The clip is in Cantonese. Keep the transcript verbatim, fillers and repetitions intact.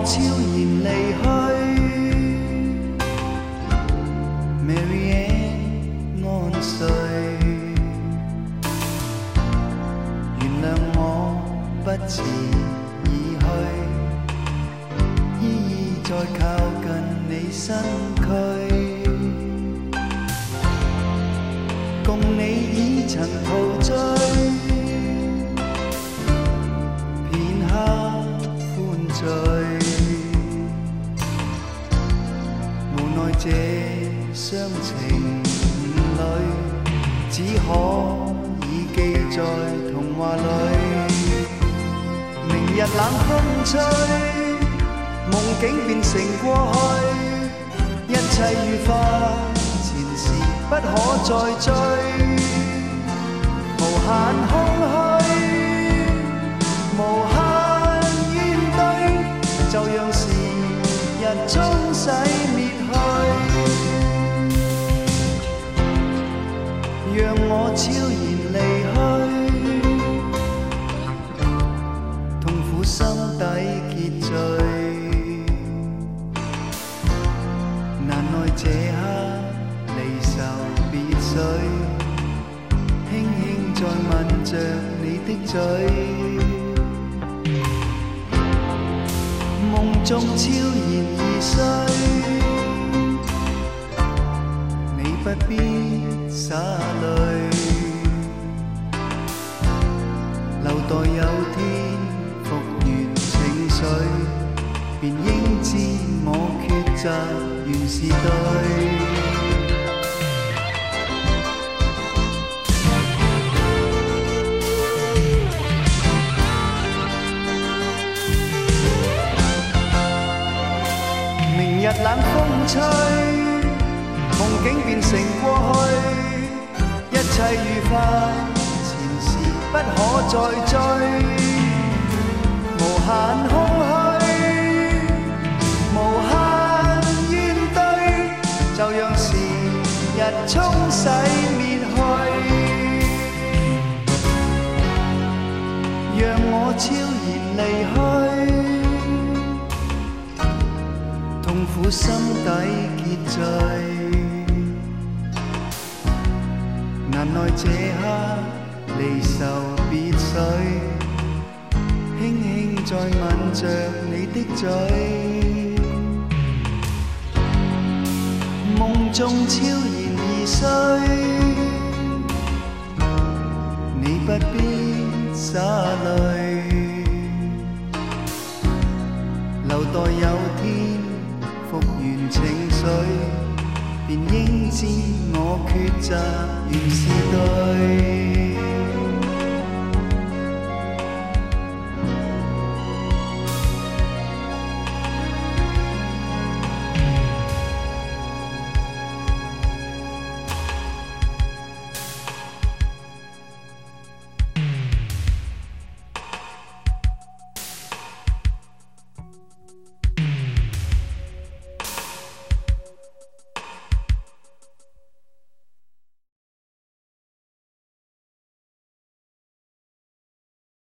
悄然離去 Marianne 安睡，原諒我不辭而去，依依再靠近你身軀，共你已曾陶醉，片刻歡醉，無奈這雙情侶只可以記在童話裡。明日冷風吹，夢境變成過去，一切愉快前事不可再追，無限空虛，無限怨懟，就讓時日沖洗滅去，讓我悄然離去，痛苦心底結聚，難耐這刻離愁別緒，輕輕再吻着你的嘴，夢中悄然而睡，你不必灑淚，留待有天復原情緒，便應知我抉擇原是對。明日冷風吹，夢境變成過去，一切愉快前事不可再追，無限空虛，無限怨懟，就讓時日沖洗滅去，讓我悄然離去，痛苦心底結聚，難耐這刻離愁別緒，輕輕再吻着你的嘴，夢中悄然而睡，你不必灑淚，留待有天復原情緒，便應知我抉擇原是對。